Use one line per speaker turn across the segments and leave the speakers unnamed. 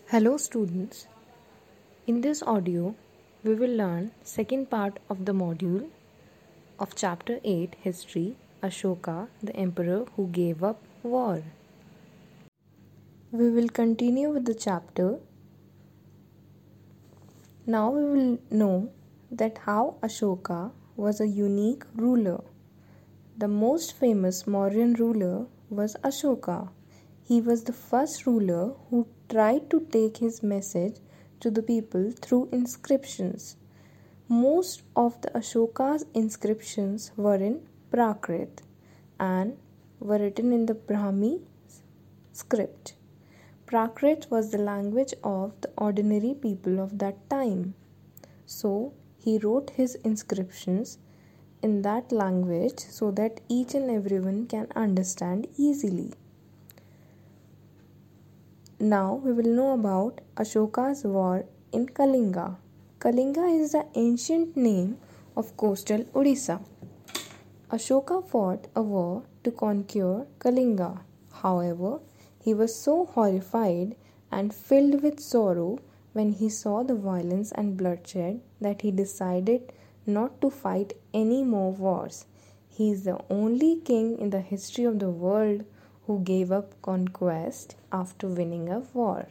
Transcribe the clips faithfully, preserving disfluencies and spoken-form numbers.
Hello students, in this audio we will learn second part of the module of chapter eight History, Ashoka, the emperor who gave up war. We will continue with the chapter. Now we will know that how Ashoka was a unique ruler. The most famous Mauryan ruler was Ashoka. He was the first ruler who tried to take his message to the people through inscriptions. Most of the Ashoka's inscriptions were in Prakrit and were written in the Brahmi script. Prakrit was the language of the ordinary people of that time. So he wrote his inscriptions in that language so that each and everyone can understand easily. Now we will know about Ashoka's war in Kalinga. Kalinga is the ancient name of coastal Odisha. Ashoka fought a war to conquer Kalinga. However, he was so horrified and filled with sorrow when he saw the violence and bloodshed that he decided not to fight any more wars. He is the only king in the history of the world who gave up conquest after winning a war.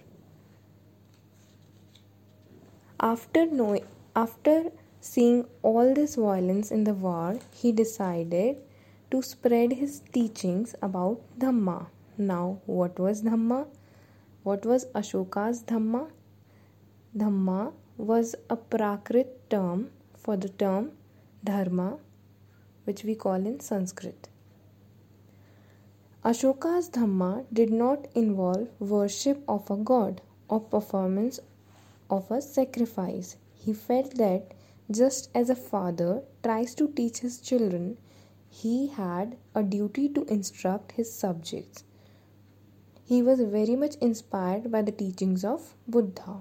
After knowing, after seeing all this violence in the war, he decided to spread his teachings about Dhamma. Now, what was Dhamma? What was Ashoka's Dhamma? Dhamma was a Prakrit term for the term Dharma, which we call in Sanskrit. Ashoka's Dhamma did not involve worship of a god or performance of a sacrifice. He felt that just as a father tries to teach his children, he had a duty to instruct his subjects. He was very much inspired by the teachings of Buddha.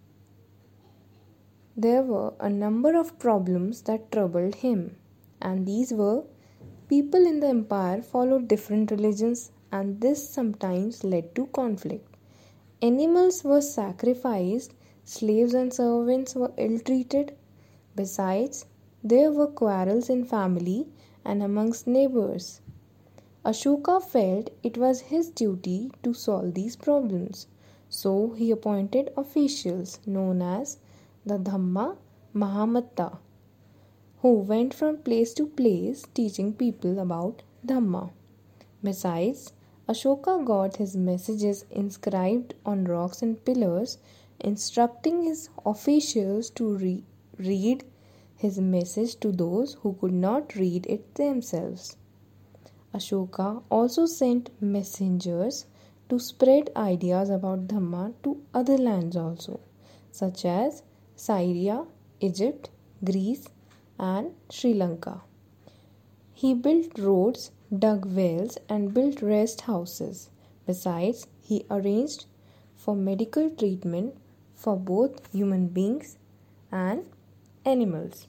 There were a number of problems that troubled him, and these were: people in the empire followed different religions, and this sometimes led to conflict. Animals were sacrificed, slaves and servants were ill-treated. Besides, there were quarrels in family and amongst neighbors. Ashoka felt it was his duty to solve these problems, so he appointed officials known as the Dhamma Mahamatta, who went from place to place teaching people about Dhamma. Besides, Ashoka got his messages inscribed on rocks and pillars, instructing his officials to re- read his message to those who could not read it themselves. Ashoka also sent messengers to spread ideas about Dhamma to other lands also, such as Syria, Egypt, Greece, and Sri Lanka. He built roads, dug wells, and built rest houses. Besides, he arranged for medical treatment for both human beings and animals.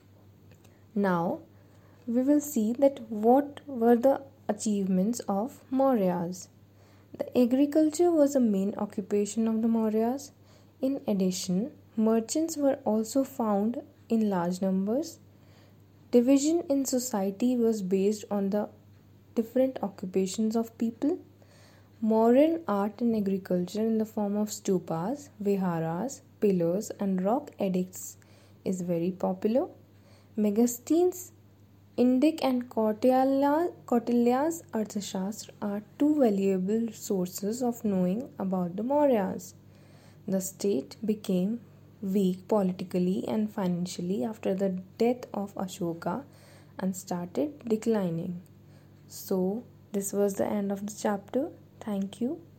Now, we will see that what were the achievements of Mauryas. The agriculture was the main occupation of the Mauryas. In addition, merchants were also found in large numbers. Division in society was based on the different occupations of people. Mauryan art and agriculture in the form of stupas, viharas, pillars, and rock edicts is very popular. Megasthenes, Indic and Kautilya's Arthashastra are two valuable sources of knowing about the Mauryas. The state became weak politically and financially after the death of Ashoka and started declining. So, this was the end of the chapter. Thank you.